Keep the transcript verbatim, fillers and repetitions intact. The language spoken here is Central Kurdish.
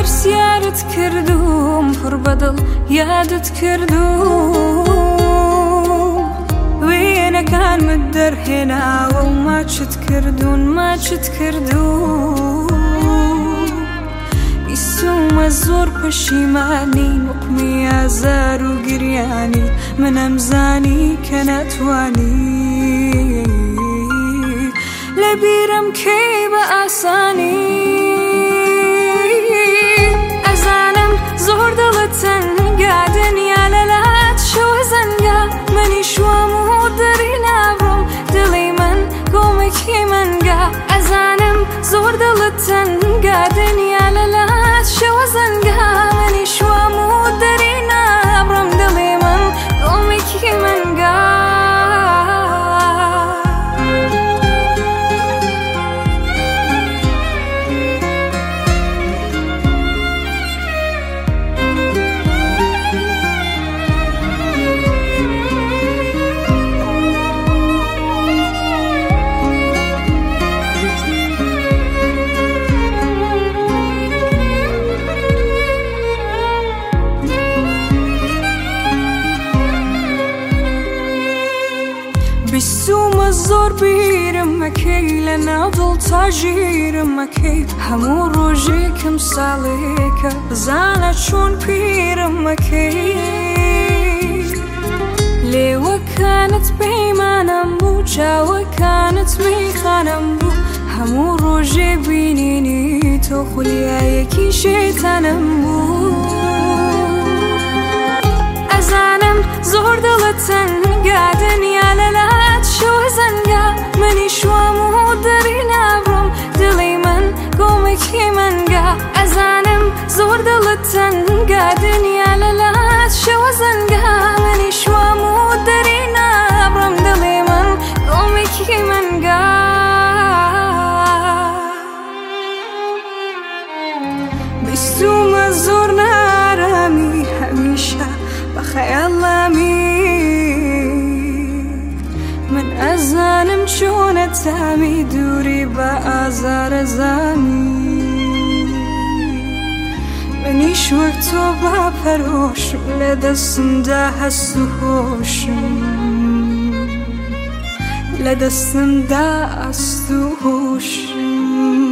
پرسیارت کردوم پڕ بەدڵ یادت کردوم وێنەکانمت دەرهێناوە و ماچت کردوون ماچت کردوم بیستومە زۆر پەشیمانی وەقمی ئازار و گریانی منەم زانی کە ناتوانی لەبیرم کەی بە ئاسانی ئەزانم زۆر دڵت تەنگا دنیا لەلات شەوە زەنگا منی شوام و دەری نابڕۆم دڵی من گۆمێکی منگا ئەزانم زۆر دڵت تەنگا دنیا لەلات شەوە زەنگا منی شوام و دەری نابڕۆم دڵی من گۆمێکی منگا بیستومە زۆر بیرم مەکەی لە ناو دڵ تا ژیرم مەکەی هەموو ڕۆژێکم ساڵێکە بزانە چۆن پیرم مەکەی لێوەکانت پەیمانم بوو چاوەکانت میخانم بوو هەموو ڕۆژێ بینینی تۆ خولیایەکی شێتانم بوو ئەزانم زۆر دڵت تەنگا دنیا لەلات شەوە زەنگا منی شوام و دەری نابڕۆم دڵی من گۆمێکی منگا ئەزانم زۆر دڵت تەنگا دنیا لەلات شەوە زەنگا منی شوام و دەری نابڕۆم دڵی من گۆمێکی منگا بیستومە زۆر نارامی هەمیشە بە خەیاڵامی من ئەزانم چۆنە تامی دووری بە ئازارە زامی منیش وەک تۆ باپەرۆشم لە دەستمدا هەست و هۆشم لە دەستمدا ئەست و هۆشم